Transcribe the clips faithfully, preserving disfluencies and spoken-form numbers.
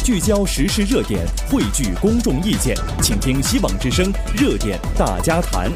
聚焦时事热点，汇聚公众意见，请听希望之声热点大家谈。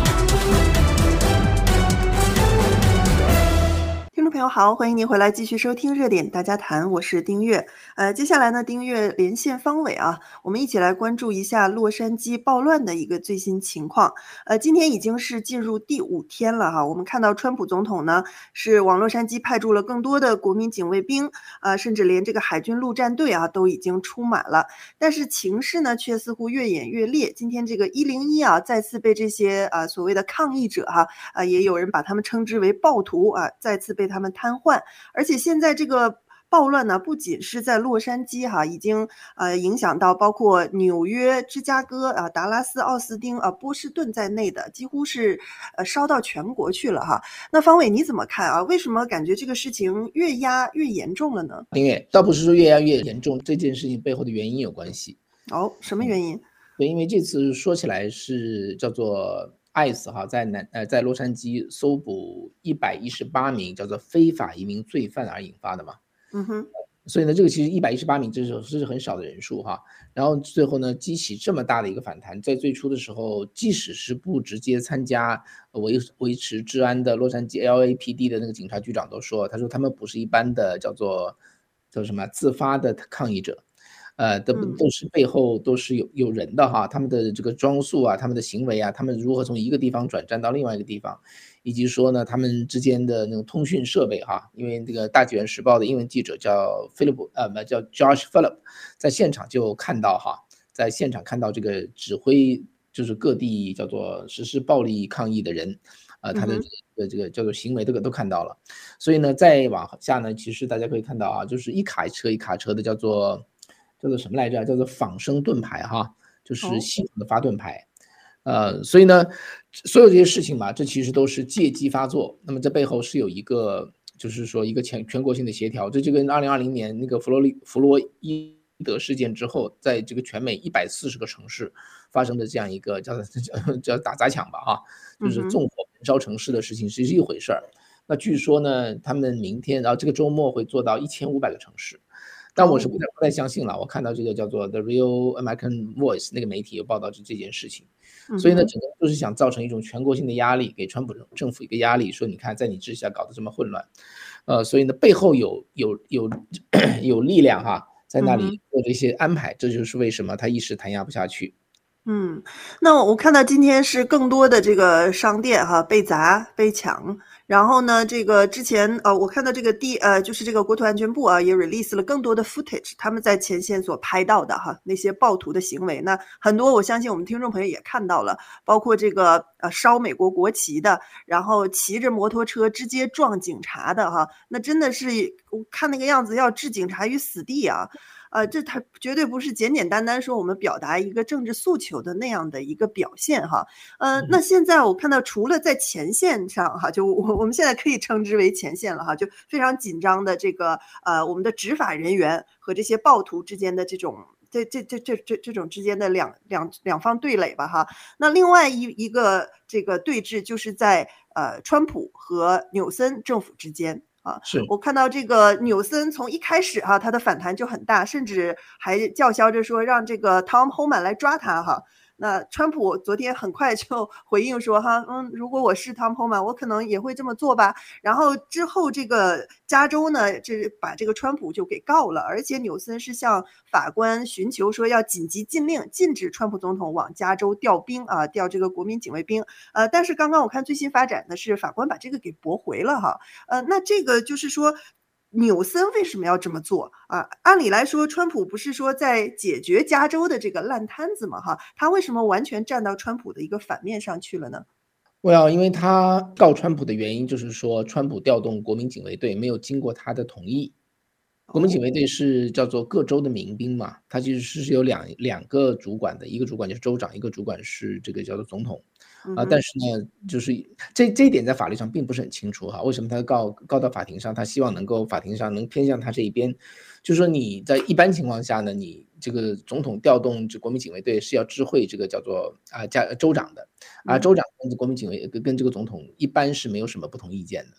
听众朋友好，欢迎您回来继续收听热点大家谈，我是丁月。呃，接下来呢，丁月连线方伟啊，我们一起来关注一下洛杉矶暴乱的一个最新情况。呃，今天已经是进入第五天了哈，我们看到川普总统呢是往洛杉矶派驻了更多的国民警卫兵，啊、呃，甚至连这个海军陆战队啊都已经出马了。但是情势呢却似乎越演越烈。今天这个一零一啊再次被这些啊、呃、所谓的抗议者哈啊、呃，也有人把他们称之为暴徒啊，再次被他们瘫痪。而且现在这个暴乱呢，不仅是在洛杉矶哈，已经呃影响到包括纽约、芝加哥啊、达拉斯、奥斯汀啊、波士顿在内的，几乎是呃烧到全国去了哈。那方伟你怎么看啊？为什么感觉这个事情越压越严重了呢？ 因为倒不是说越压越严重，这件事情背后的原因有关系。 哦，什么原因？嗯、 对，因为这次说起来是叫做 I C E 哈，在南呃在洛杉矶搜捕一百一十八名叫做非法移民罪犯而引发的嘛。 嗯哼， 所以呢，这个其实一百一十八名这是是很少的人数哈。然后最后呢，激起这么大的一个反弹，在最初的时候，即使是不直接参加维维持治安的洛杉矶 L A P D 的那个警察局长都说，他说他们不是一般的叫做叫什么自发的抗议者。呃，都都是背后都是有有人的哈，他们的这个装束啊，他们的行为啊，他们如何从一个地方转战到另外一个地方，以及说呢，他们之间的那种通讯设备哈，因为这个大纪元时报的英文记者叫 Philip 呃叫 Josh Philip， 在现场就看到哈，在现场看到这个指挥就是各地叫做实施暴力抗议的人。呃，他的这个这个叫做行为，这个都看到了，所以呢，再往下呢，其实大家可以看到啊，就是一卡车一卡车的叫做叫做什么来着？叫做仿生盾牌哈，就是系统的发盾牌。呃，所以呢，所有这些事情嘛，这其实都是借机发作。那么这背后是有一个，就是说一个全全国性的协调。这就跟二零二零年那个弗洛利弗洛伊德事件之后，在这个全美一百四十个城市发生的这样一个叫叫叫打砸抢吧哈，就是纵火焚烧城市的事情是一回事儿。那据说呢，他们明天，然后这个周末会做到一千五百个城市。但我是不太不太相信了，我看到这个叫做 The Real American Voice 那个媒体有报道这这件事情，所以呢，整个就是想造成一种全国性的压力，给川普政府一个压力，说你看在你治下搞得这么混乱，呃，所以呢背后有有有有力量哈，在那里做这些安排，这就是为什么他一时弹压不下去。 嗯，那我看到今天是更多的这个商店哈被砸被抢，然后呢，这个之前呃，我看到这个第呃，就是这个国土安全部啊也 release 了更多的 footage， 他们在前线所拍到的哈那些暴徒的行为，那很多我相信我们听众朋友也看到了，包括这个呃烧美国国旗的，然后骑着摩托车直接撞警察的哈，那真的是我看那个样子要置警察于死地啊。呃，这它绝对不是简简单单说我们表达一个政治诉求的那样的一个表现哈。呃，那现在我看到除了在前线上哈，就我我们现在可以称之为前线了哈，就非常紧张的这个呃我们的执法人员和这些暴徒之间的这种这这这这这这种之间的两两两方对垒吧哈。那另外一一个这个对峙就是在呃川普和纽森政府之间。啊， 是我看到这个纽森从一开始哈、啊，他的反弹就很大，甚至还叫嚣着说让这个 Tom Homan 来抓他哈。那川普昨天很快就回应说哈，嗯，如果我是 Tom Homan， 我可能也会这么做吧。然后之后这个加州呢，这把这个川普就给告了，而且纽森是向法官寻求说要紧急禁令，禁止川普总统往加州调兵啊，调这个国民警卫兵。呃，但是刚刚我看最新发展的是法官把这个给驳回了哈。呃，那这个就是说。纽森为什么要这么做啊？按理来说，川普不是说在解决加州的这个烂摊子嘛，哈，他为什么完全站到川普的一个反面上去了呢？ 我要，因为他告川普的原因就是说，川普调动国民警卫队没有经过他的同意。国民警卫队是叫做各州的民兵嘛，它其实是有两两个主管的，一个主管就是州长，一个主管是这个叫做总统。啊，但是呢，就是这这一点在法律上并不是很清楚哈。为什么他告告到法庭上？他希望能够法庭上能偏向他这一边，就是说你在一般情况下呢，你这个总统调动这国民警卫队是要知会这个叫做啊加、呃、州长的，啊州长跟国民警卫跟跟这个总统一般是没有什么不同意见的。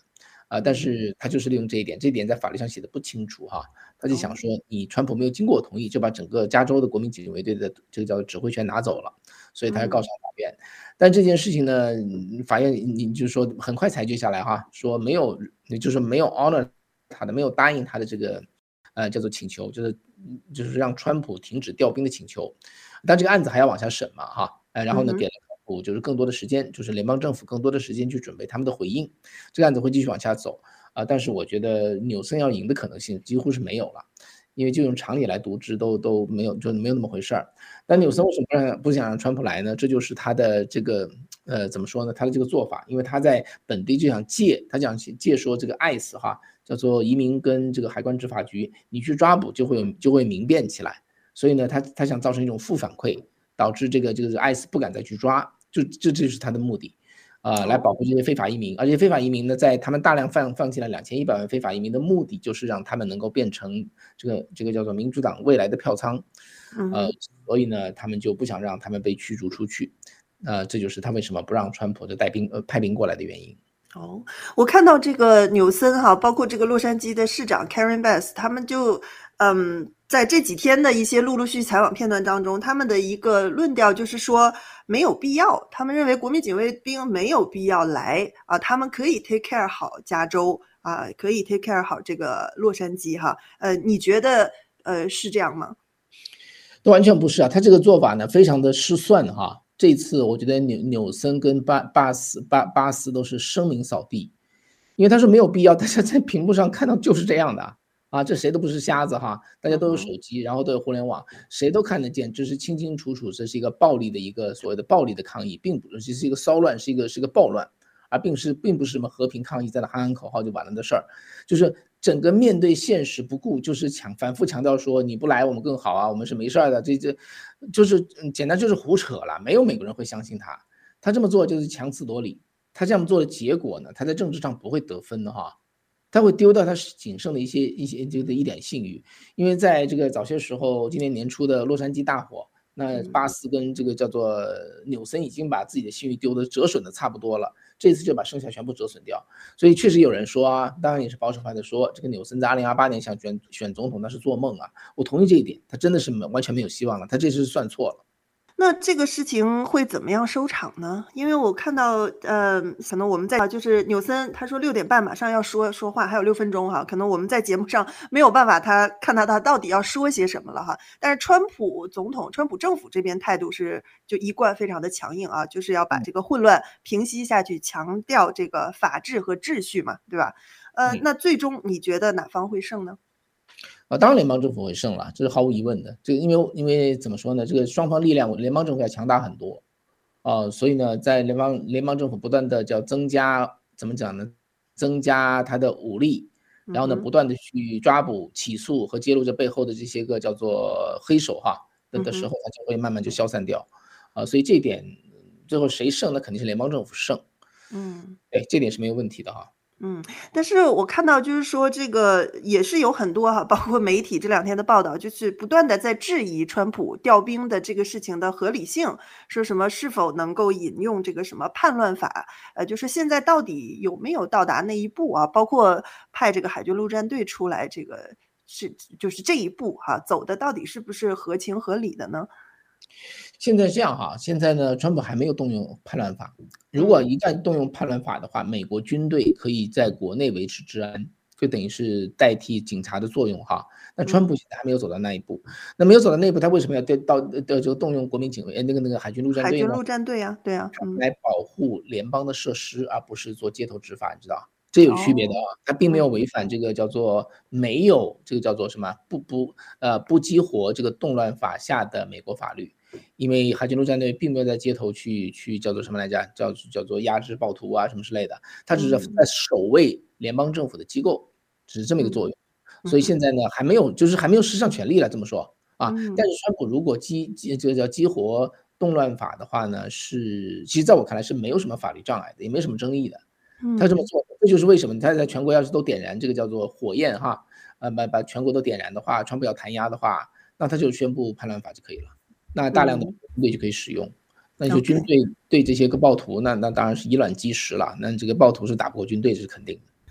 啊、但是他就是利用这一点，这一点在法律上写的不清楚哈，他就想哦， 说你川普没有经过我同意就把整个加州的国民警卫队的这个叫做指挥权拿走了，所以他要告嗯上法院。但这件事情呢，嗯法院你就说很快裁决下来哈，说没有，就是没有 honor 他的，没有答应他的这个呃叫做请求，就是就是让川普停止调兵的请求。但这个案子还要往下审嘛哈，呃，然后呢给嗯哼， 了川普就是更多的时间，就是联邦政府更多的时间去准备他们的回应。这个案子会继续往下走啊、但是我觉得纽森要赢的可能性几乎是没有了。因为就用常理来读之都都没有，就没有那么回事儿。但纽森嗯为什么不让不想让川普来呢？这就是他的这个呃怎么说呢？他的这个做法，因为他在本地就想借，他想借说这个 I C E 哈，叫做移民跟这个海关执法局，你去抓捕就会有就会明辨起来。所以呢，他他想造成一种负反馈，导致这个这个 I C E 不敢再去抓，就这这就是他的目的。呃，来保哦， 护这些非法移民，而且非法移民呢，在他们大量放放进了两千一百万非法移民的目的，就是让他们能够变成这个这个叫做民主党未来的票仓，呃， 嗯哼。 所以呢，他们就不想让他们被驱逐出去，呃，这就是他为什么不让川普的带兵呃派兵过来的原因。 哦，我看到这个纽森哈，包括这个洛杉矶的市长 Karen Bass，他们就嗯，在这几天的一些陆陆续续采访片段当中，他们的一个论调就是说没有必要，他们认为国民警卫兵没有必要来啊，他们可以 take care 好加州啊，可以 take care 好这个洛杉矶哈。呃，你觉得呃是这样吗？ 都完全不是啊，他这个做法呢非常的失算哈。这次我觉得纽纽森跟巴巴斯巴巴斯都是声名扫地，因为他说没有必要，大家在屏幕上看到就是这样的啊，啊这谁都不是瞎子哈，大家都有手嗯哼， 机，然后都有互联网，谁都看得见，这是清清楚楚，这是一个暴力的一个所谓的暴力的抗议，并不是是一个骚乱，是一个是一个暴乱，而并是并不是什么和平抗议，在那喊喊口号就完了的事儿，就是整个面对现实不顾，就是强反复强调说你不来我们更好啊，我们是没事儿的，这这就是嗯简单就是胡扯了，没有美国人会相信他，他这么做就是强词夺理，他这样做的结果呢，他在政治上不会得分的哈，他会丢掉他仅剩的一些一些这个一点信誉，因为在这个早些时候，今年年初的洛杉矶大火，那嗯。 巴斯跟这个叫做纽森已经把自己的信誉丢的折损的差不多了，这次就把剩下全部折损掉，所以确实有人说啊，当然也是保守派的说，这个纽森在二零二八年想选选总统那是做梦啊，我同意这一点，他真的是没完全没有希望了，他这次算错了。 那这个事情会怎么样收场呢？因为我看到，呃，可能我们在就是纽森他说六点半马上要说说话，还有六分钟哈，可能我们在节目上没有办法他看到他到底要说些什么了哈。但是川普总统、川普政府这边态度是就一贯非常的强硬啊，就是要把嗯这个混乱平息下去，强调这个法治和秩序嘛，对吧？呃， 嗯。 那最终你觉得哪方会胜呢？ 啊，当然联邦政府会胜了，这是毫无疑问的。这个因为因为怎么说呢，这个双方力量，联邦政府要强大很多，啊，所以呢，在联邦联邦政府不断的叫增加，怎么讲呢？增加它的武力，然后呢， 嗯哼， 不断的去抓捕、起诉和揭露这背后的这些个叫做黑手哈的嗯哼， 的时候，它就会慢慢就消散掉，啊，所以这一点最后谁胜，那肯定是联邦政府胜， 嗯。 对，这点是没有问题的哈。 嗯，但是我看到就是说这个也是有很多哈，包括媒体这两天的报道，就是不断的在质疑川普调兵的这个事情的合理性，说什么是否能够引用这个什么叛乱法，呃，就是现在到底有没有到达那一步啊？包括派这个海军陆战队出来，这个是就是这一步哈，走的到底是不是合情合理的呢？ 现在这样哈，现在呢，川普还没有动用叛乱法。如果嗯， 一旦动用叛乱法的话，美国军队可以在国内维持治安，就等于是代替警察的作用哈。那川普嗯， 现在还没有走到那一步，那没有走到那一步，他为什么要调到呃就动用国民警卫呃那个那个海军陆战队呢？ 海军陆战队啊，对啊，嗯， 来保护联邦的设施，而不是做街头执法，你知道？这有区别的哦， 啊，它并没有嗯违反这个叫做没有这个叫做什么不不呃不激活这个动乱法下的美国法律，因为海军陆战队并没有在街头去去叫做什么来着，叫叫做压制暴徒啊什么之类的，它只是在嗯守卫联邦政府的机构，只是这么一个作嗯用。 嗯哼所以现在呢，还没有就是还没有施上权力了，这么说啊。 嗯但是川普如果激激这个叫激活动乱法的话呢，是其实在我看来是没有什么法律障碍的，也没什么争议的。他这么嗯。 做，这就是为什么他在全国要是都点燃这个叫做火焰哈，呃，把把全国都点燃的话，川普要弹压的话，那他就宣布叛乱法就可以了，那大量的嗯军队就可以使用。那你说军 ，OK。 队对这些个暴徒，那那当然是以卵击石了，那这个暴徒是打不过军队，这是肯定的。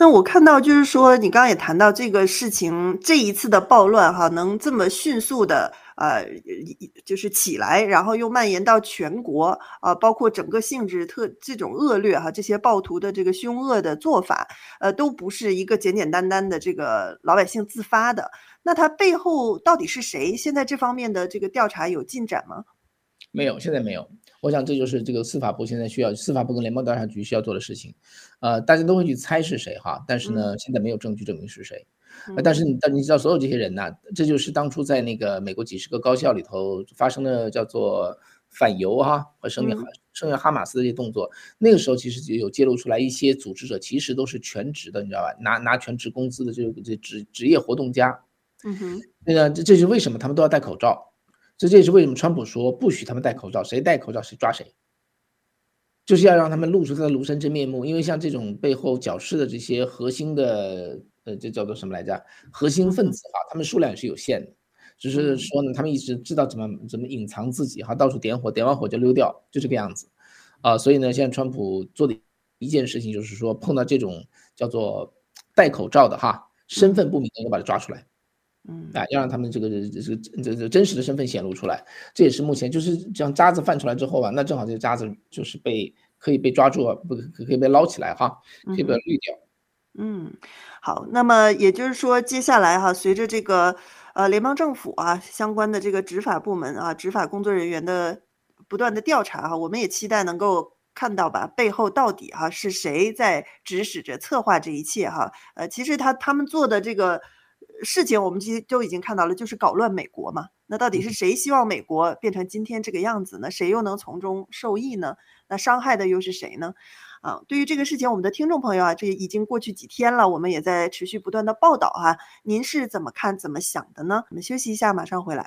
那我看到就是说，你刚刚也谈到这个事情，这一次的暴乱哈，能这么迅速的呃，就是起来，然后又蔓延到全国，啊，包括整个性质特这种恶劣哈，这些暴徒的这个凶恶的做法，呃，都不是一个简简单单的这个老百姓自发的。那它背后到底是谁？现在这方面的这个调查有进展吗？ 没有，现在没有。我想这就是这个司法部现在需要司法部跟联邦调查局需要做的事情。呃，大家都会去猜是谁哈，但是嗯。 呢，现在没有证据证明是谁。呃，但嗯。 是你但你知道所有这些人呐，这就是当初在那个美国几十个高校里头发生的叫做反犹哈，和声援哈嗯。 声援哈马斯的这些动作。那个时候其实就有揭露出来一些组织者其实都是全职的，你知道吧，拿拿全职工资的这个这职职业活动家。 嗯哼。 那个这这是为什么他们都要戴口罩，所以这也是为什么川普说不许他们戴口罩，谁戴口罩谁抓谁。就是要让他们露出他的庐山真面目，因为像这种背后搅事的这些核心的呃，这叫做什么来着，核心嗯哼。 分子哈，他们数量也是有限的。只是嗯。 说呢，他们一直知道怎么怎么隐藏自己哈，到处点火，点完火就溜掉，就这个样子。啊，所以呢，现在川普做的一件事情就是说碰到这种叫做戴口罩的哈，身嗯。 份不明的要把他抓出来。 嗯。 啊，要让他们这个这个这个真实的身份显露出来，这也是目前就是这样渣子泛出来之后啊，那正好这个渣子就是被可以被抓住啊，不可可以被捞起来哈，可以把它嗯哼。 滤掉。 嗯，好，那么也就是说接下来哈，随着这个，呃，联邦政府啊，相关的这个执法部门啊，执法工作人员的不断地调查哈，我们也期待能够看到吧，背后到底哈，是谁在指使着策划这一切哈。呃，其实他他们做的这个事情，我们其实都已经看到了，就是搞乱美国嘛。那到底是嗯哼。 谁希望美国变成今天这个样子呢？谁又能从中受益呢？那伤害的又是谁呢？啊，对于这个事情，我们的听众朋友啊，这已经过去几天了，我们也在持续不断地报道哈，您是怎么看、怎么想的呢？我们休息一下，马上回来。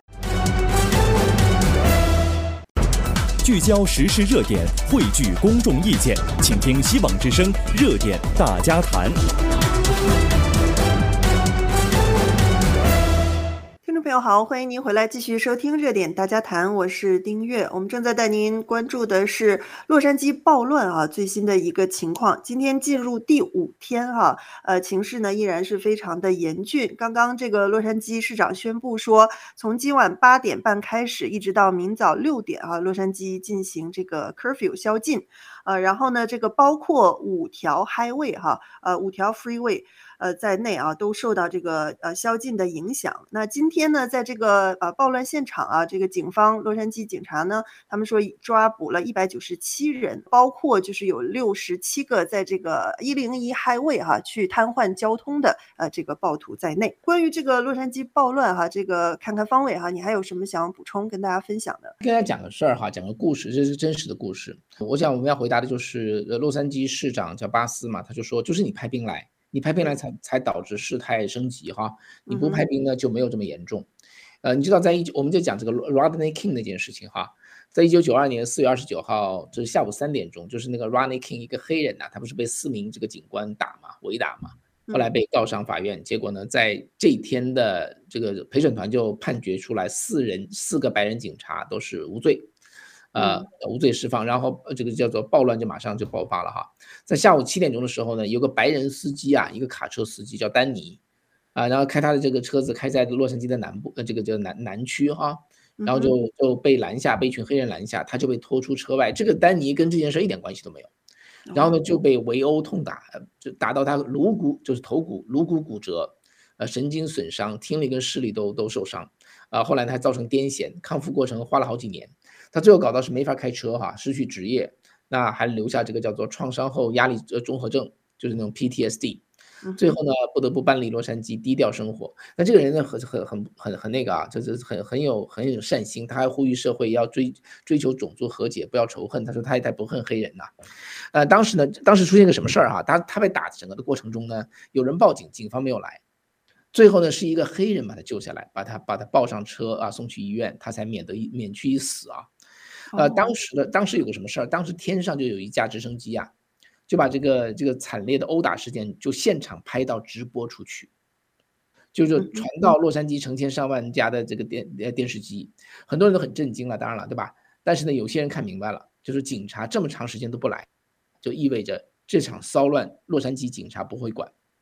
聚焦时事热点，汇聚公众意见，请听希望之声热点大家谈。 听众朋友好，欢迎您回来继续收听热点大家谈，我是丁月。我们正在带您关注的是洛杉矶暴乱啊，最新的一个情况。今天进入第五天哈，呃，情势呢依然是非常的严峻。刚刚这个洛杉矶市长宣布说，从今晚八点半开始，一直到明早六点啊，洛杉矶进行这个 curfew 宵禁。呃，然后呢，这个包括五条 highway 哈，呃，五条 freeway，呃，在内啊，都受到这个，呃，宵禁的影响。那今天呢，在这个，呃，暴乱现场啊，这个警方洛杉矶警察呢，他们说抓捕了一百九十七人，包括就是有六十七个在这个一零一 highway 哈，去瘫痪交通的，呃，这个暴徒在内。关于这个洛杉矶暴乱哈，这个看看方伟哈，你还有什么想补充跟大家分享的？ 跟大家讲个事儿哈，讲个故事，这是真实的故事。我想我们要回答的就是，呃，洛杉矶市长叫巴斯嘛，他就说就是你派兵来，你派兵来才才导致事态升级哈，你不嗯哼。 派兵呢就没有这么严重。呃，你知道在一九我们就讲这个 Rodney King 那件事情哈，在一九九二年四月二十九号，就是下午三点钟，就是那个 Rodney King 一个黑人呐，他不是被四名这个警官打嘛，围打嘛，后来嗯。 被告上法院，结果呢，在这一天的这个陪审团就判决出来四人四个白人警察都是无罪。呃， 嗯。 无罪释放，然后这个叫做暴乱就马上就爆发了哈。在下午七点钟的时候呢，有个白人司机啊，一个卡车司机叫丹尼，啊，然后开他的这个车子开在洛杉矶的南部，呃，这个叫南南区哈，然后就嗯哼。 就被拦下，被一群黑人拦下，他就被拖出车外。这个丹尼跟这件事一点关系都没有，然后呢哦。 就被围殴痛打，就打到他颅骨就是头骨颅骨骨折，呃，神经损伤，听力跟视力都都受伤。啊，后来他造成癫痫，康复过程花了好几年。他最后搞到是没法开车哈，失去职业，那还留下这个叫做创伤后压力呃综合症，就是那种 P T S D。 嗯哼。 最后呢，不得不搬离洛杉矶，低调生活。那这个人呢，很很很很很那个啊，就是很很有很有善心，他还呼吁社会要追追求种族和解，不要仇恨。他说他他不恨黑人呐。呃，当时呢，当时出现个什么事儿哈，他他被打的整个的过程中呢，有人报警，警方没有来。最后呢，是一个黑人把他救下来，把他把他抱上车啊，送去医院，他才免得一免去一死啊。呃，当哦。 时的当时有个什么事儿，当时天上就有一架直升机啊，就把这个这个惨烈的殴打事件就现场拍到直播出去。就是嗯嗯。 传到洛杉矶成千上万家的这个电呃，电视机，很多人都很震惊了，当然了，对吧？但是呢，有些人看明白了，就是警察这么长时间都不来，就意味着这场骚乱洛杉矶警察不会管，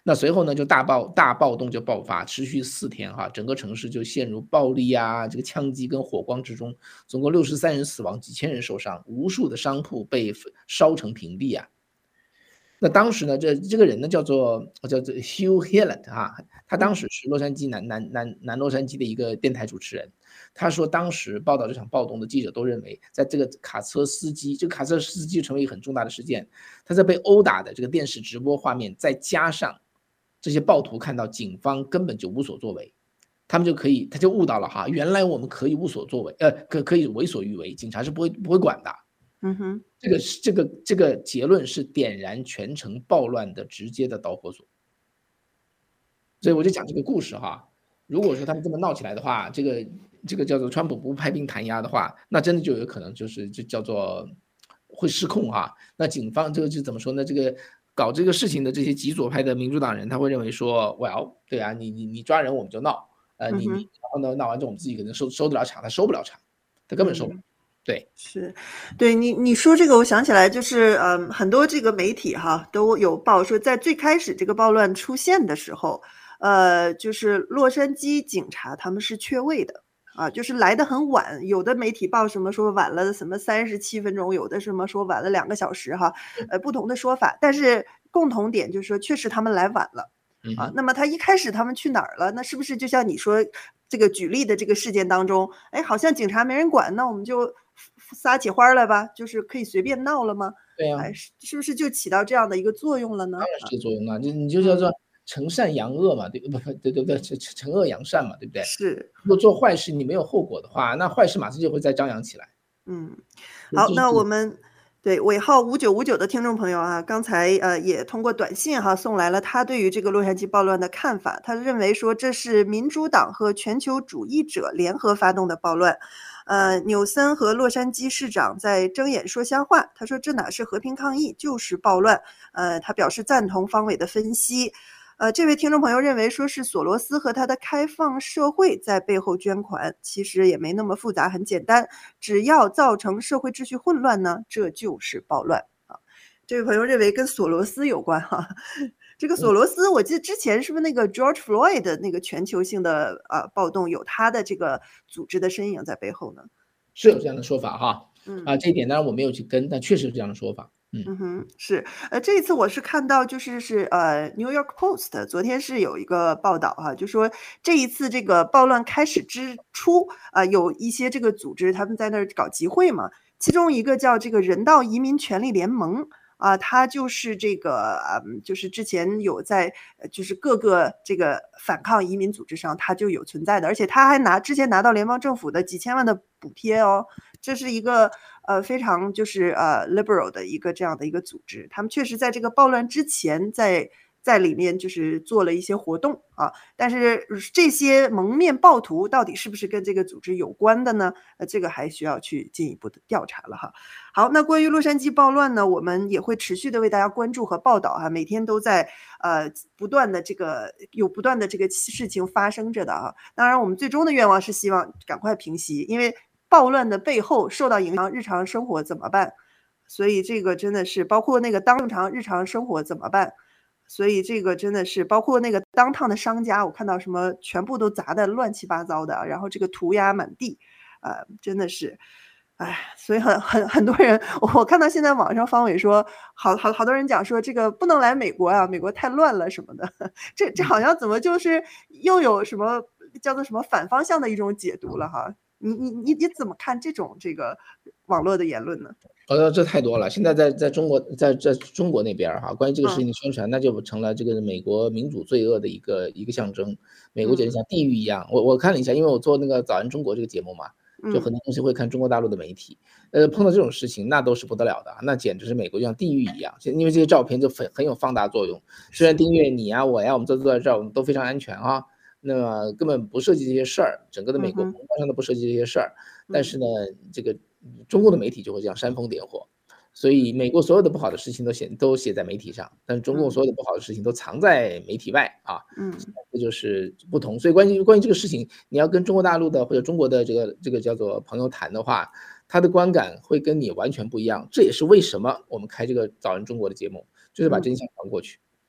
那随后呢，就大暴大暴动就爆发，持续四天哈，整个城市就陷入暴力啊，这个枪击跟火光之中，总共六十三人死亡，几千人受伤，无数的商铺被烧成平地啊。那当时呢，这这个人呢叫做叫做 Hugh Hewitt 啊，他当时是洛杉矶南南南南洛杉矶的一个电台主持人。他说，当时报道这场暴动的记者都认为，在这个卡车司机，这个卡车司机成为一个很重大的事件。他在被殴打的这个电视直播画面，再加上这些暴徒看到警方根本就无所作为，他们就可以，他就悟到了哈，原来我们可以无所作为，呃，可可以为所欲为，警察是不会不会管的。 嗯哼， 这个这个这个结论是点燃全城暴乱的直接的导火索。所以我就讲这个故事哈，如果说他们这么闹起来的话，这个这个叫做川普不派兵弹压的话，那真的就有可能就是就叫做会失控哈。那警方这个就怎么说呢？这个搞这个事情的这些极左派的民主党人，他会认为说 ，well， 对啊，你你你抓人我们就闹，呃，你你然后呢闹完之后我们自己可能收收得了场，他收不了场，他根本收不了。对， 是，对你你说这个，我想起来就是，嗯，很多这个媒体哈都有报说，在最开始这个暴乱出现的时候，呃，就是洛杉矶警察他们是缺位的啊，就是来得很晚，有的媒体报什么说晚了什么三十七分钟，有的什么说晚了两个小时哈，呃，不同的说法，但是共同点就是说，确实他们来晚了。啊，那么他一开始他们去哪儿了？那是不是就像你说这个举例的这个事件当中，哎，好像警察没人管，那我们就撒起花来吧，就是可以随便闹了吗？ 对呀、 哎，是是不是就起到这样的一个作用了呢？ 当然是这个作用了，就你就叫做惩善扬恶嘛，对不不对对不对？惩惩恶扬善嘛，对不对？ 是， 如果做坏事你没有后果的话，那坏事马上就会再张扬起来。 嗯，好，那我们对尾号五九五九的听众朋友啊，刚才呃也通过短信哈送来了他对于这个洛杉矶暴乱的看法。他认为说这是民主党和全球主义者联合发动的暴乱。呃，纽森和洛杉矶市长在睁眼说瞎话，他说这哪是和平抗议，就是暴乱。呃，他表示赞同方伟的分析。呃，这位听众朋友认为说是索罗斯和他的开放社会在背后捐款，其实也没那么复杂，很简单，只要造成社会秩序混乱呢，这就是暴乱啊。这位朋友认为跟索罗斯有关哈、啊，这个索罗斯，我记得之前是不是那个 George Floyd 的那个全球性的呃暴动，有他的这个组织的身影在背后呢？ 是有这样的说法哈， 嗯啊，这一点当然我没有去跟，但确实有这样的说法。嗯嗯哼，是，呃，这一次我是看到就是是呃，New York Post 昨天是有一个报道哈、就说这一次这个暴乱开始之初啊、有一些这个组织他们在那儿搞集会嘛，其中一个叫这个人道移民权利联盟。啊，他就是这个，嗯，就是之前有在，呃就是各个这个反抗移民组织上，他就有存在的，而且他还拿之前拿到联邦政府的几千万的补贴哦，这是一个呃非常就是呃 liberal 的一个这样的一个组织，他们确实在这个暴乱之前在。在里面就是做了一些活动啊，但是这些蒙面暴徒到底是不是跟这个组织有关的呢？呃，这个还需要去进一步的调查了哈。好，那关于洛杉矶暴乱呢，我们也会持续的为大家关注和报道哈，每天都在呃不断的这个有不断的这个事情发生着的啊。当然，我们最终的愿望是希望赶快平息，因为暴乱的背后受到影响，日常生活怎么办？所以这个真的是包括那个当常日常生活怎么办？所以这个真的是包括那个当趟的商家，我看到什么全部都砸的乱七八糟的，然后这个涂鸦满地，呃，真的是，哎，所以很很很多人，我看到现在网上方伟说，好好好多人讲说这个不能来美国啊，美国太乱了什么的，这这好像怎么就是又有什么叫做什么反方向的一种解读了哈？你你你你怎么看这种这个网络的言论呢？ 呃，这太多了。现在在在中国，在在中国那边哈，关于这个事情的宣传，那就成了这个美国民主罪恶的一个一个象征。美国简直像地狱一样。我我看了一下，因为我做那个早安中国这个节目嘛，就很多东西会看中国大陆的媒体。呃，碰到这种事情，那都是不得了的，那简直是美国就像地狱一样。因为这些照片就很很有放大作用。虽然订阅你呀、我呀，我们都坐在这儿，我们都非常安全啊。那么根本不涉及这些事儿，整个的美国宏观上都不涉及这些事儿。但是呢，这个中国的媒体就会这样煽风点火，所以美国所有的不好的事情都写都写在媒体上，但是中共所有的不好的事情都藏在媒体外啊， 嗯， 这就是不同。所以关于关于这个事情，你要跟中国大陆的或者中国的这个这个叫做朋友谈的话，他的观感会跟你完全不一样。这也是为什么我们开这个早安中国的节目，就是把真相传过去。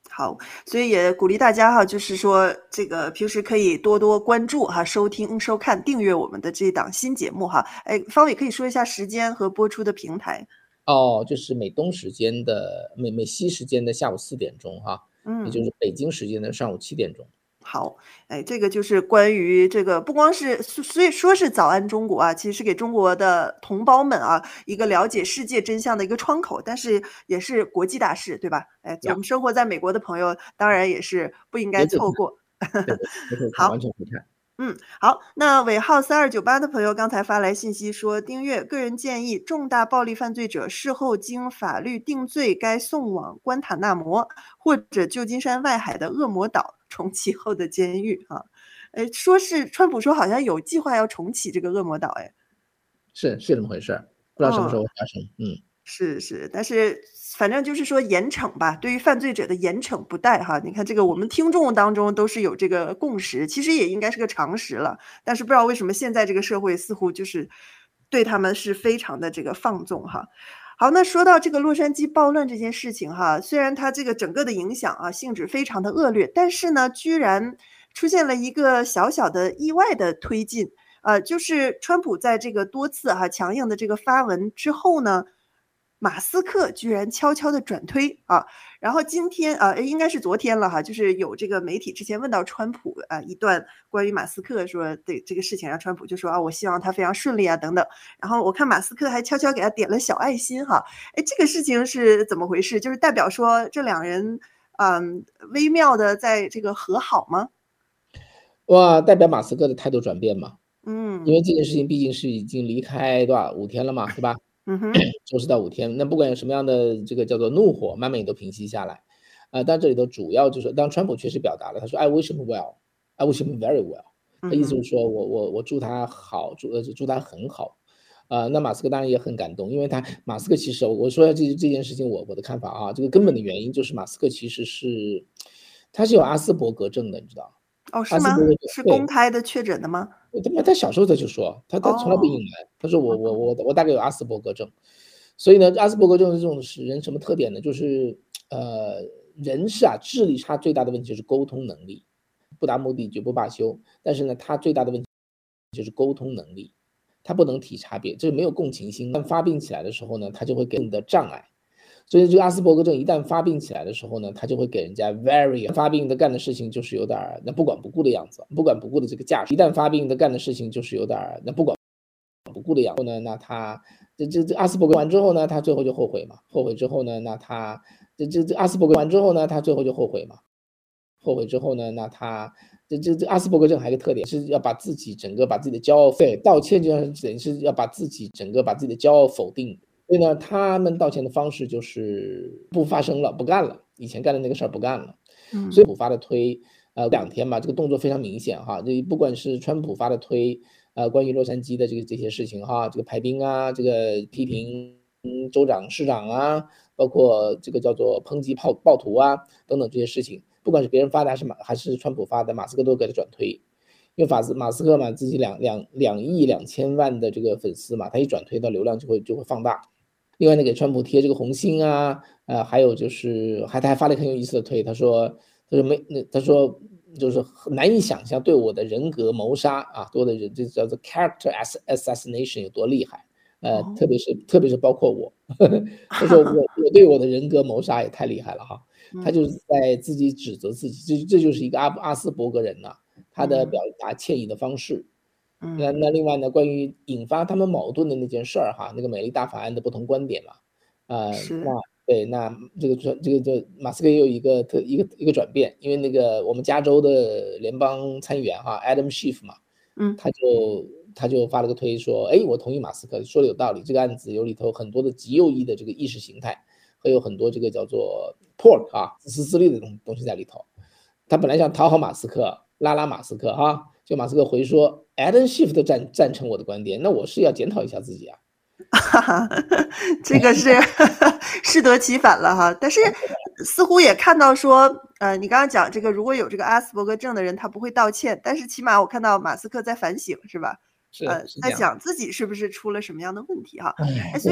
好，所以也鼓励大家哈，就是说这个平时可以多多关注哈，收听、收看、订阅我们的这档新节目哈。哎，方伟可以说一下时间和播出的平台。 哦，就是美东时间的美美西时间的下午四点钟哈，也就嗯。 是北京时间的上午七点钟。 好，哎，这个就是关于这个不光是所以说是早安中国啊，其实是给中国的同胞们啊，一个了解世界真相的一个窗口，但是也是国际大事，对吧？哎，我呀， 们生活在美国的朋友，当然也是不应该别可看， 错过。 对对，别可看，完好。 全不看。 嗯，好，那尾号三二九八的朋友刚才发来信息说，订阅个人建议，重大暴力犯罪者事后经法律定罪，该送往关塔那摩或者旧金山外海的恶魔岛重启后的监狱啊。哎，说是川普说好像有计划要重启这个恶魔岛，哎。 是是这么回事，不知道什么时嗯。 候会发生。嗯。 是是，但是反正就是说严惩吧，对于犯罪者的严惩不贷哈。你看这个我们听众当中都是有这个共识，其实也应该是个常识了，但是不知道为什么现在这个社会似乎就是对他们是非常的这个放纵哈。好，那说到这个洛杉矶暴乱这件事情哈，虽然它这个整个的影响啊，性质非常的恶劣，但是呢，居然出现了一个小小的意外的推进，呃，就是川普在这个多次哈强硬的这个发文之后呢，马斯克居然悄悄的转推啊。然后今天啊，应该是昨天了哈，就是有这个媒体之前问到川普啊一段关于马斯克说对这个事情，让川普就说啊，我希望他非常顺利啊等等。然后我看马斯克还悄悄给他点了小爱心哈。哎，这个事情是怎么回事？就是代表说这两人嗯微妙的在这个和好吗？ 哇，代表马斯克的态度转变嘛。因为嗯。 这件事情毕竟是已经离开多少五天了嘛，对吧？ 嗯哼。 周四到五天，那不管有什么样的这个叫做怒火，慢慢也都平息下来。啊，但这里头主要就是当川普确实表达了，他说 I wish him well, I wish him very well。他意思是嗯哼。 说我我我祝他好，祝呃祝他很好。啊，那马斯克当然也很感动，因为他马斯克其实我说一下这这件事情我我的看法啊，这个根本的原因就是马斯克其实是他是有阿斯伯格症的，你知道。 哦，是吗？ 阿斯伯格症， 是公对。 开的确诊的吗？ 他他小时候他就说，他他从来不隐哦。 瞒，他说我我嗯哼。 我我大概有阿斯伯格症。所以呢，阿斯伯格症这种是人什么特点呢？就是呃，人是啊，智力差最大的问题就是沟通能力，不达目的绝不罢休。但是呢，他最大的问题就是沟通能力，他不能体察别，就是没有共情心。但发病起来的时候呢，他就会给你的障碍。所以这个阿斯伯格症一旦发病起来的时候呢，他就会给人家 very 发病的干的事情就是有点儿那不管不顾的样子，不管不顾的这个架势。一旦发病的干的事情就是有点儿那不管不顾的样子呢，那他这这这阿斯伯格完之后呢，他最后就后悔嘛，后悔之后呢，那他这这这阿斯伯格完之后呢，他最后就后悔嘛，后悔之后呢，那他这这这阿斯伯格症还有一个特点是要把自己整个把自己的骄傲对道歉，就像等于是要把自己整个把自己的骄傲否定。所以呢，他们道歉的方式就是不发生了，不干了，以前干的那个事儿不干了。所以嗯。 普发的推，呃，两天吧，这个动作非常明显哈。这不管是川普发的推，呃，关于洛杉矶的这个这些事情哈，这个排兵啊，这个批评州长、市长啊，包括这个叫做抨击暴暴徒啊等等这些事情，不管是别人发的还是马还是川普发的，马斯克都给他转推。因为法斯马斯克嘛，自己两两两亿两千万的这个粉丝嘛，他一转推，到流量就会就会放大。另外呢，给川普贴这个红心啊，呃，还有就是还他还发了一个很有意思的推，他说他说没那他说就是难以想象对我的人格谋杀啊，多的人这叫做 character assassination 有多厉害，呃，特哦。 别是特别是包括我，他说我我对我的人格谋杀也太厉害了哈，他就是嗯。 在自己指责自己，这这就是一个阿阿斯伯格人呐、他的嗯。 表达歉意的方式。那嗯。 那另外呢，关于引发他们矛盾的那件事儿哈，那个美丽大法案的不同观点嘛，呃，那是。 对，那这个这这个这马斯克也有一个特一个一个转变，因为那个我们加州的联邦参议员哈，Adam Schiff 嘛， 嗯。 他就他就发了个推说，哎，我同意马斯克说的有道理，这个案子有里头很多的极右翼的这个意识形态，和有很多这个叫做 pork 啊自私自利的东东西在里头。他本来想讨好马斯克，拉拉马斯克哈，就马斯克回说 Adam Schiff 都赞赞成我的观点，那我是要检讨一下自己啊。 这个是适得其反了哈。但是似乎也看到说，呃，你刚刚讲这个，如果有这个阿斯伯格症的人，他不会道歉，但是起码我看到马斯克在反省，是吧？呃， 是是这样。 在想自己是不是出了什么样的问题哈。哎， 哎，对。 所以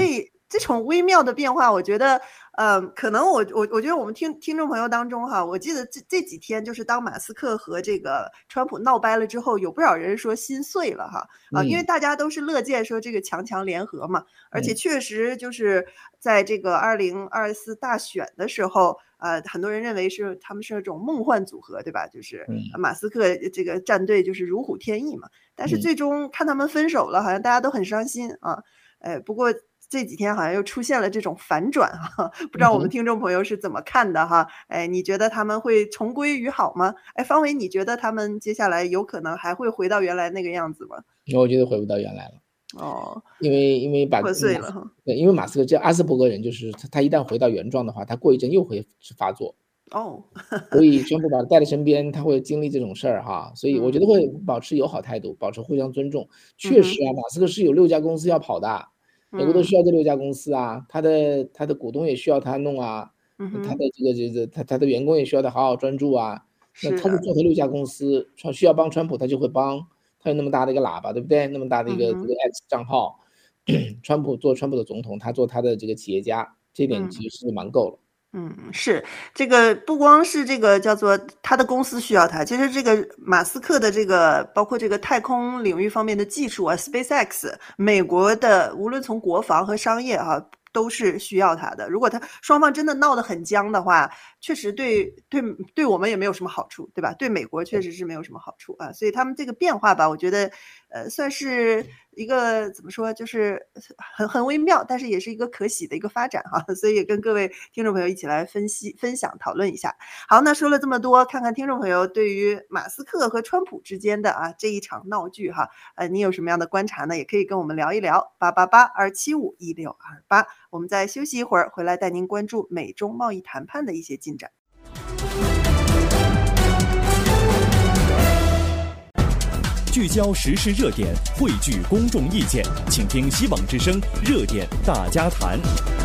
这种微妙的变化，我觉得，呃，可能我我我觉得我们听听众朋友当中哈，我记得这这几天就是当马斯克和这个川普闹掰了之后，有不少人说心碎了哈，啊、因为嗯大家都是乐见说这个强强联合嘛，而且嗯确实就是在这个二零二四大选的时候，呃，很多人认为是他们是那种梦幻组合，对吧？就是嗯马斯克这个战队就是如虎添翼嘛，但是嗯最终看他们分手了，好像大家都很伤心啊。哎，不过这几天好像又出现了这种反转哈，不知道我们嗯哼。 听众朋友是怎么看的哈？哎，你觉得他们会重归于好吗？哎，方伟，你觉得他们接下来有可能还会回到原来那个样子吗？ 我觉得回不到原来了， 哦， 因为因为把破碎了马斯哈。 对，因为马斯克这阿斯伯格人就是他他一旦回到原状的话，他过一阵又会发作， 哦， 所以川普把他带在身边，他会经历这种事儿哈，所以我觉得嗯会保持友好态度，保持互相尊重。 嗯哼， 确实啊，马斯克是有六家公司要跑的，美国都需嗯要这六家公司啊，他的他的股东也需要他弄啊，他的嗯哼， 这个这个他他的员工也需要他好好专注啊。那他是是的， 做他六家公司，川需要帮川普他就会帮，他有那么大的一个喇叭，对不对？那么大的一嗯哼， 个这个 X 账号，川普做川普的总统，他做他的这个企业家，这点嗯。 其实是蛮够了。 嗯，是，这个不光是这个叫做他的公司需要他，其实这个马斯克的这个包括这个太空领域方面的技术啊，SpaceX，美国的无论从国防和商业哈、都是需要他的。如果他双方真的闹得很僵的话，确实对对对我们也没有什么好处，对吧？对美国确实是没有什么好处啊。所以他们这个变化吧，我觉得呃算是一个怎么说，就是很很微妙，但是也是一个可喜的一个发展哈。所以也跟各位听众朋友一起来分析、分享、讨论一下。好，那说了这么多，看看听众朋友对于马斯克和川普之间的啊这一场闹剧哈，呃，你有什么样的观察呢？也可以跟我们聊一聊，八八八二七五一六二八。我们再休息一会儿，回来带您关注美中贸易谈判的一些进展。 聚焦时事热点，汇聚公众意见，请听希望之声热点大家谈。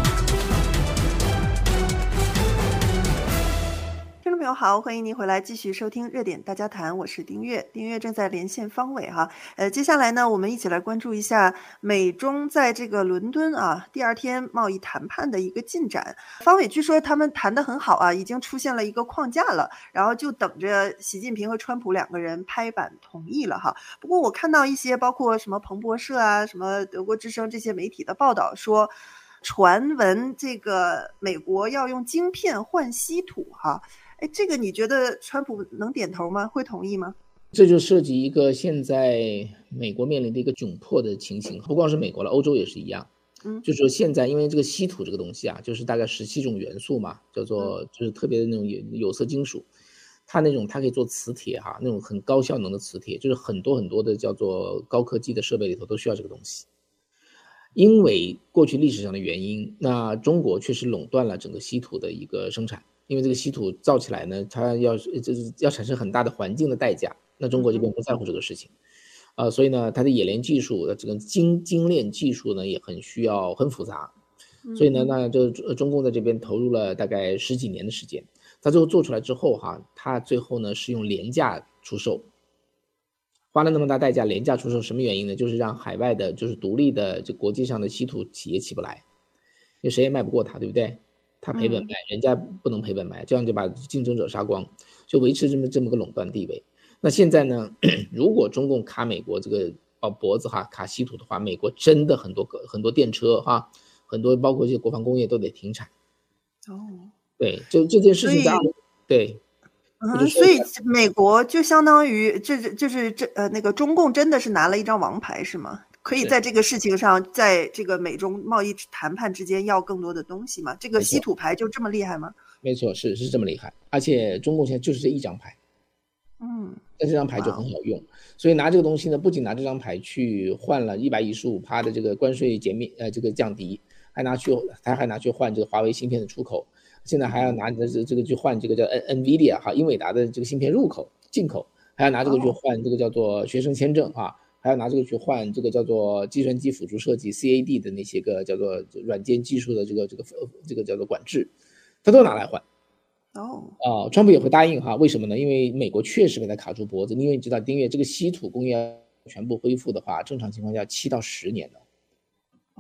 听众朋友好，欢迎您回来继续收听热点大家谈，我是丁月，丁月正在连线方伟哈。呃，接下来呢，我们一起来关注一下美中在这个伦敦啊第二天贸易谈判的一个进展。方伟据说他们谈得很好啊，已经出现了一个框架了，然后就等着习近平和川普两个人拍板同意了哈。不过我看到一些包括什么彭博社啊、什么德国之声这些媒体的报道说，传闻这个美国要用晶片换稀土哈。哎，这个你觉得川普能点头吗？会同意吗？ 这就涉及一个现在美国面临的一个窘迫的情形，不光是美国了，欧洲也是一样。 嗯就是说现在因为这个稀土这个东西啊，就是大概十七种元素嘛，叫做就是特别的那种有有色金属，它那种它可以做磁铁哈，那种很高效能的磁铁，就是很多很多的叫做高科技的设备里头都需要这个东西。因为过去历史上的原因，那中国确实垄断了整个稀土的一个生产。因为这个稀土造起来呢，它要就是要产生很大的环境的代价，那中国这边不在乎这个事情，呃，所以呢，它的冶炼技术的这个精精炼技术呢也很需要很复杂，所以呢，那就中共在这边投入了大概十几年的时间，它最后做出来之后哈，它最后呢是用廉价出售，花了那么大代价廉价出售，什么原因呢？就是让海外的就是独立的这国际上的稀土企业起不来，因为谁也卖不过它，对不对？他赔本卖，人家不能赔本卖，这样就把竞争者杀光，就维持这么这么个垄断地位。那现在呢，如果中共卡美国这个哦脖子哈，卡稀土的话，美国真的很多个很多电车哈，很多包括一些国防工业都得停产。 哦， 对，就这件事情在对， 嗯，所以美国就相当于这就是这呃那个中共真的是拿了一张王牌是吗？可以在这个事情上，在这个美中贸易谈判之间要更多的东西吗？这个稀土牌就这么厉害吗？ 没错，是是这么厉害，而且中共现在就是这一张牌， 嗯， 但这张牌就很好用，所以拿这个东西呢，不仅拿这张牌去换了一百一十五趴的这个关税减免，呃，这个降低，还拿去他还拿去换这个华为芯片的出口，现在还要拿这这个去换这个叫 NVIDIA 哈英伟达的这个芯片入口进口，还要拿这个去换这个叫做学生签证哈。还要拿这个去换这个叫做计算机辅助设计 C A D 的那些个叫做软件技术的这个这个这个叫做管制，他都拿来换。 哦， 啊，川普也会答应哈？为什么呢？因为美国确实被他卡住脖子，因为你知道丁月这个稀土工业全部恢复的话，正常情况下七到十年的。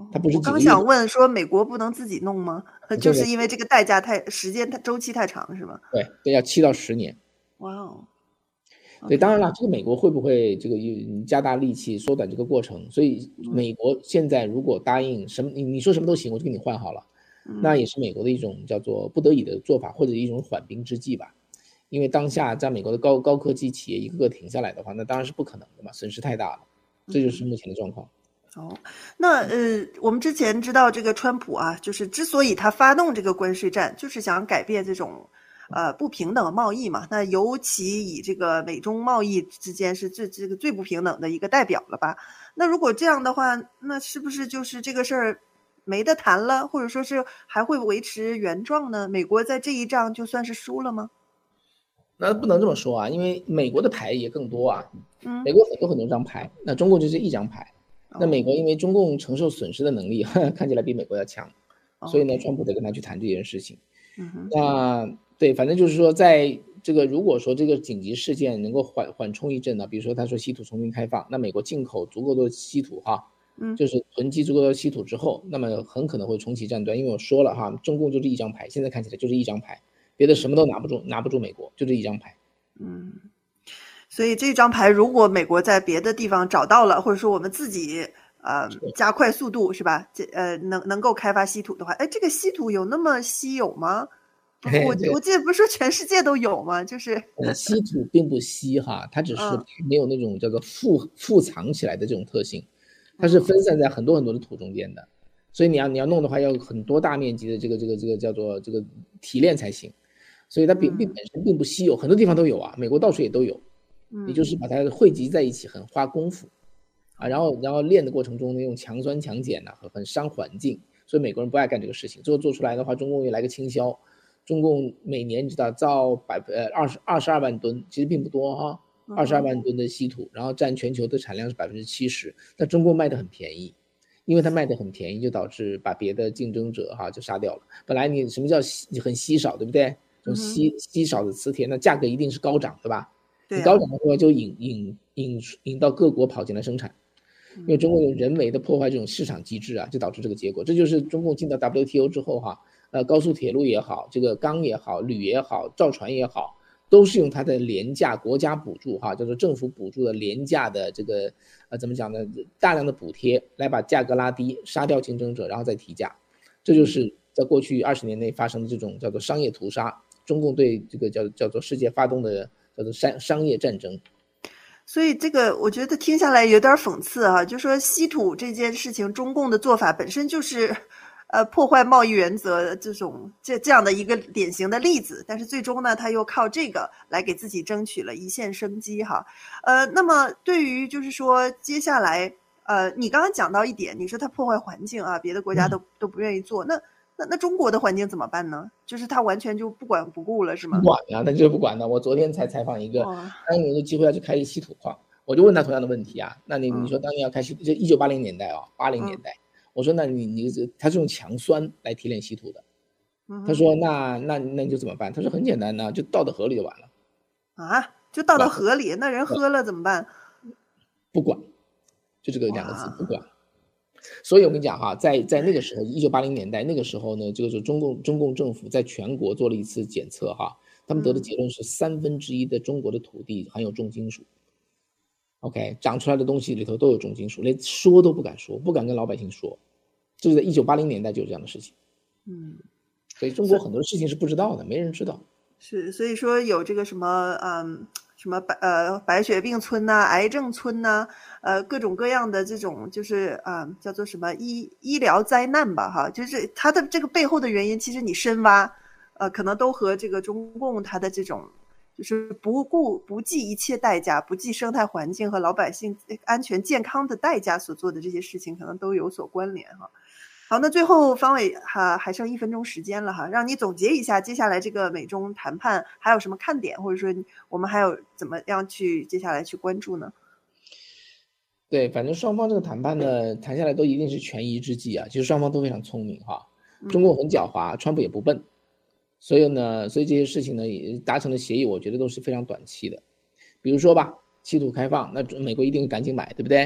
它不是我刚几个月的。 想问说，美国不能自己弄吗？就这个是因为这个代价太时间太周期太长是吗？ 对，这要七到十年。 哇哦对，当然 ，OK， 了，这个美国会不会这个加大力气缩短这个过程？所以嗯美国现在如果答应什么，你你说什么都行，我就给你换好了，那嗯也是美国的一种叫做不得已的做法，或者一种缓兵之计吧。因为当下在美国的高高科技企业一个个停下来的话，那当然是不可能的嘛，损失太大了。这就是嗯。 目前的状况。 哦，那呃，我们之前知道这个川普啊，就是之所以他发动这个关税战，就是想改变这种呃不平等的贸易嘛。那尤其以这个美中贸易之间是最这个最不平等的一个代表了吧？那如果这样的话，那是不是就是这个事儿没得谈了，或者说是还会维持原状呢？美国在这一仗就算是输了吗？ 那不能这么说啊，因为美国的牌也更多啊，美嗯， 国很多很多张牌，那中共就是一张牌。那美哦国因为中共承受损失的能力看起来比美国要强，所以呢， ，OK， 川普得跟他去谈这件事情。 嗯哼， 那对，反正就是说，在这个如果说这个紧急事件能够缓缓冲一阵呢，比如说他说稀土重新开放，那美国进口足够多的稀土哈， 嗯就是囤积足够多的稀土之后，那么很可能会重启战端，因为我说了哈，中共就这一张牌，现在看起来就是一张牌，别的什么都拿不住，拿不住美国，就这一张牌。 嗯。所以这张牌，如果美国在别的地方找到了，或者说我们自己呃加快速度，是吧？这呃能能够开发稀土的话，哎，这个稀土有那么稀有吗？不是我这个我记得不是说全世界都有吗？就是呃稀土并不稀哈，它只是嗯没有那种叫做富富藏起来的这种特性，它是嗯分散在很多很多的土中间的，所以你要你要弄的话，要很多大面积的这个这个这个叫做这个提炼才行，所以它并并嗯本身并不稀有，很多地方都有啊，美国到处也都有。也就嗯是把它汇集在一起，很花功夫啊。然后，然后炼的过程中呢，用强酸强碱呐、很很伤环境，所以美国人不爱干这个事情。最后做出来的话，中共又来个倾销，中共每年你知道造百呃二十二十二万吨，其实并不多哈，二十二万吨的稀土，然后占全球的产量是百分之七十，但中共卖的很便宜。因为它卖的很便宜，就导致把别的竞争者哈就杀掉了。本来你什么叫很稀少，对不对？这种稀稀少的磁铁，那价格一定是高涨，对吧？ 对啊你高涨的话，就引引引引到各国跑进来生产，因为中共有人为的破坏这种市场机制啊，就导致这个结果。这就是中共进到 W T O 之后哈，呃，高速铁路也好，这个钢也好，铝也好，造船也好，都是用它的廉价国家补助哈，叫做政府补助的廉价的这个呃怎么讲呢？大量的补贴来把价格拉低，杀掉竞争者，然后再提价。这就是在过去二十年内发生的这种叫做商业屠杀，中共对这个叫叫做世界发动的叫做商商业战争。 所以这个我觉得听下来有点讽刺啊，就说稀土这件事情，中共的做法本身就是，呃，破坏贸易原则这种这这样的一个典型的例子，但是最终呢，他又靠这个来给自己争取了一线生机哈。呃，那么对于就是说接下来，呃，你刚刚讲到一点，你说他破坏环境啊，别的国家都、嗯、都不愿意做，那那那中国的环境怎么办呢？就是他完全就不管不顾了，是吗？ 不管呀、啊，那就是不管的。我昨天才采访一个，当年有机会要去开一稀土矿，我就问他同样的问题啊。那你你说当年要开稀土，就一九八零年代啊，八零年代，嗯、我说那你你他是用强酸来提炼稀土的，嗯、他说那那那你就怎么办？他说很简单呢、啊，就倒到河里就完了。 啊，就倒到河里，那人喝了怎么办？ 不管，就这个两个字，不管。所以我跟你讲哈，在在那个时候，一九八零年代那个时候呢，这个是中共中共政府在全国做了一次检测哈，他们得的结论是三分之一的中国的土地含有重金属。OK， 长出来的东西里头都有重金属，连说都不敢说，不敢跟老百姓说。这是在一九八零年代就有这样的事情。 嗯， 所以中国很多事情是不知道的，没人知道。 是，所以说有这个什么嗯。什么白呃白血病村呐、啊、癌症村呐、啊，呃各种各样的这种就是啊、呃、叫做什么医医疗灾难吧哈，就是它的这个背后的原因，其实你深挖，呃可能都和这个中共它的这种就是不顾不计一切代价，不计生态环境和老百姓安全健康的代价所做的这些事情，可能都有所关联哈。好，那最后方伟哈还剩一分钟时间了哈，让你总结一下接下来这个美中谈判还有什么看点，或者说我们还有怎么样去接下来去关注呢？ 对，反正双方这个谈判呢，谈下来都一定是权宜之计啊。其实双方都非常聪明哈，中共很狡猾，川普也不笨，所以呢，所以这些事情呢也达成的协议，我觉得都是非常短期的。比如说吧，稀土开放，那美国一定赶紧买，对不对？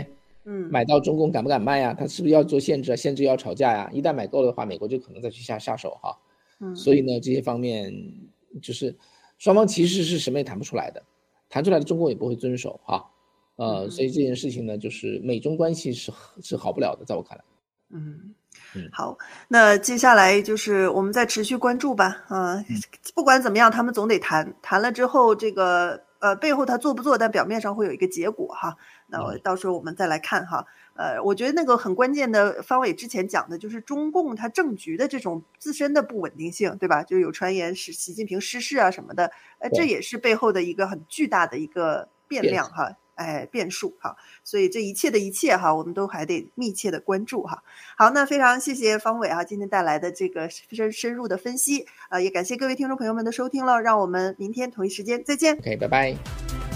嗯， 买到中共敢不敢卖啊？他是不是要做限制啊？限制要吵架呀、啊？一旦买够了的话，美国就可能再去下下手哈。 嗯， 所以呢，这些方面就是双方其实是什么也谈不出来的，谈出来的中共也不会遵守哈。呃， 嗯所以这件事情呢，就是美中关系是是好不了的，在我看来。 嗯。 嗯， 好，那接下来就是我们再持续关注吧。啊、 嗯， 不管怎么样，他们总得谈，谈了之后，这个呃背后他做不做，但表面上会有一个结果哈。那我嗯到时候我们再来看哈。呃，我觉得那个很关键的，方伟之前讲的就是中共它政局的这种自身的不稳定性，对吧？就有传言是习近平失势啊什么的，呃，这对， 也是背后的一个很巨大的一个变变量哈。哎，变数哈，所以这一切的一切哈，我们都还得密切的关注哈。好，那非常谢谢方伟啊，今天带来的这个非常深入的分析，呃，也感谢各位听众朋友们的收听了，让我们明天同一时间再见。 OK，拜拜。